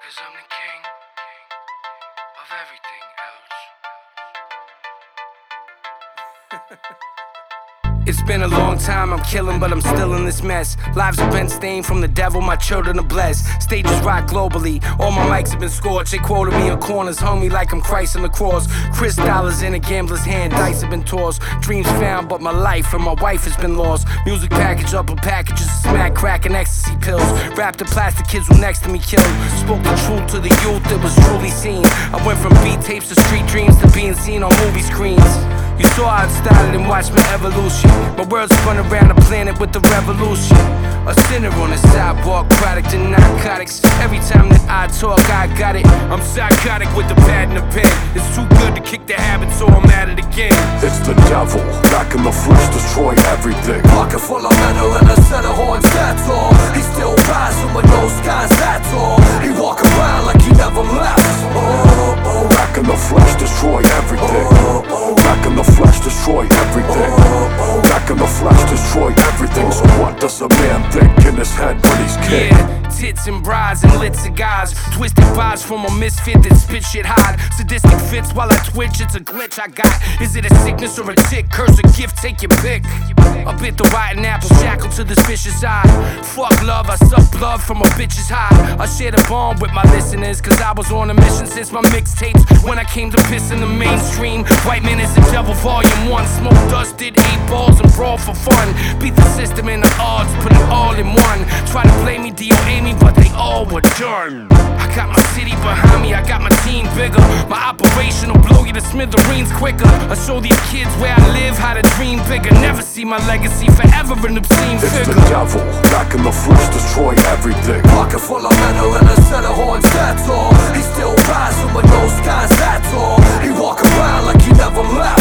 'Cause I'm the king of everything else. It's been a long time, I'm killing, but I'm still in this mess. Lives have been stained from the devil, my children are blessed. Stages rock globally, all my mics have been scorched. They quoted me in corners, hung me like I'm Christ on the cross. Chris dollars in a gambler's hand, dice have been tossed. Dreams found, but my life and my wife has been lost. Music package up in packages, smack, crack, and ecstasy pills. Wrapped in plastic, kids who next to me killed. Spoke the truth to the youth that was truly seen. I went from beat tapes to street dreams to being seen on movie screens. You saw how it started and watched my evolution. My world spun around the planet with the revolution. A sinner on the sidewalk, product of narcotics. Every time that I talk, I got it. I'm psychotic with the pad and the pen. It's too good to kick the habit, so I'm at it again. It's the devil, back in the flesh, destroy everything. Pocket full of metal and a set of horns, that's all. He still rising with no skies, that's all. He walk around like he never left. Back in the flesh, destroy everything. Back in the flesh, destroy everything. Back in the flesh, destroy everything. So what does a man think in his head when he's king? Yeah, tits and brides and lit cigars. Twisted vibes from a misfit that spit shit hard. Sadistic fits while I twitch, it's a glitch I got. Is it a sickness or a tick? Curse or gift, take your pick. I bit the rotten apple, shackled to this vicious eye. Fuck love, I suck blood from a bitch's high. I shared a bond with my listeners, cause I was on a mission since my mixtapes. When I came to piss in the mainstream, White Man is the Devil Volume 1. Smoke dusted, 8 balls and brawl for fun. Beat the system and the odds, put it all in one. Try to play me, DOA me, but they all were done. I got my city behind me, I got my team bigger. My operation will blow you to smithereens quicker. I show these kids where I live how to dream bigger. Never see my legacy forever an obscene It's figure. the devil, back in the flesh, destroy everything. Pocket full of metal and a set of horns, that's all. He still rising with no skies, that's all. He walk around like he never left.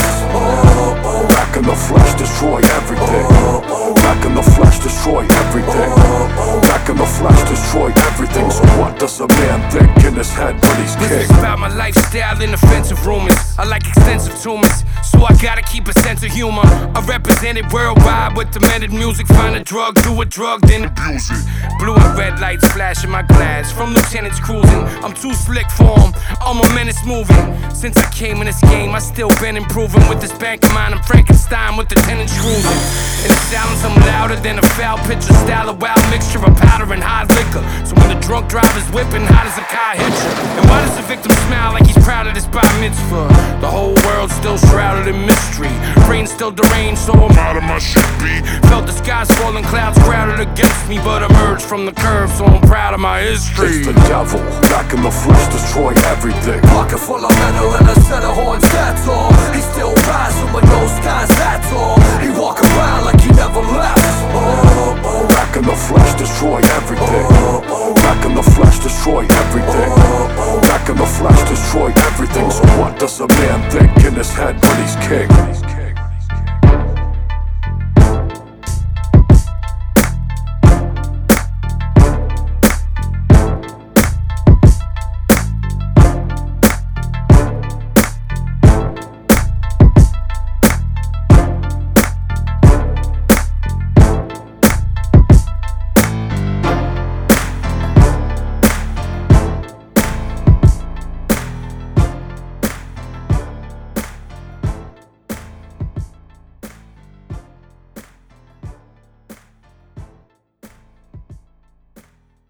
Back in the flesh, destroy everything. Back in the flesh, destroy everything. Back in the flesh, destroy everything. So what does a man think in his head when he's This king? is about my lifestyle and offensive rumors. I like extensive tumors, so I gotta keep a sense of humor. I represent it worldwide with demented music. Find a drug, do a drug, then abuse it. Blue and red lights flashing my glass. From lieutenants cruising, I'm too slick for 'em. I'm a menace moving. Since I came in this game, I still been improving. With this bank of mine, I'm Frankenstein with the tenants cruising. In the silence, I'm louder than a foul picture. Style of wild mixture of powder and hot liquor. So when the drunk driver's whipping, how does a car hit you? And why does the victim smile like he's proud of this bar mitzvah? The whole world's still shrouded in mystery. Brain still deranged, so I'm out of my shit beat. Felt the skies falling, clouds crowded against me, but emerged from the curve, so I'm proud of my history. It's the devil, back in the flesh, destroy everything. Pocket full of metal and a set of horns, that's all. He still rising with no skies, that's all. He walk around like he never left. Back in the flesh, destroy everything. Back in the flesh, destroy everything. Back in the flesh, destroy everything. So what does a man think in his head when he's king?